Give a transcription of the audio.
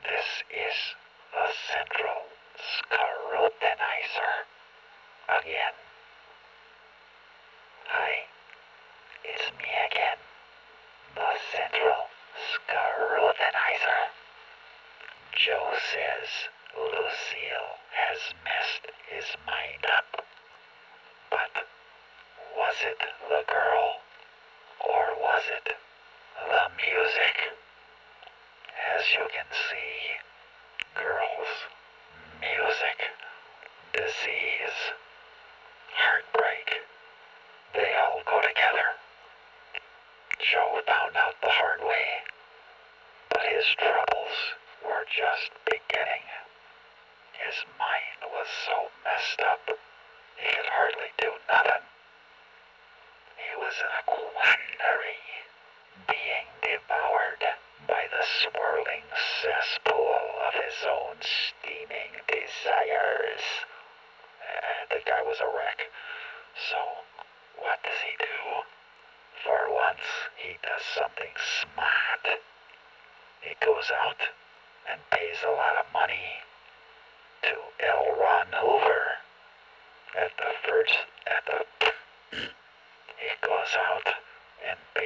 This is the Central Scrutinizer again. Hi, it's me again, the Central Scrutinizer. Joe says Lucille has messed his mind up. But was it the girl, or was it the music? As you can see, girls, music, disease, heartbreak, they all go together. Joe found out the hard way, but his troubles were just beginning. His mind was so messed up, he could hardly do nothing. He was in a quandary, being devoured by the swirling cesspool of his own steaming desires. The guy was a wreck. So, what does he do? For once, he does something smart. He goes out and pays a lot of money to L. Ron Hoover. He goes out and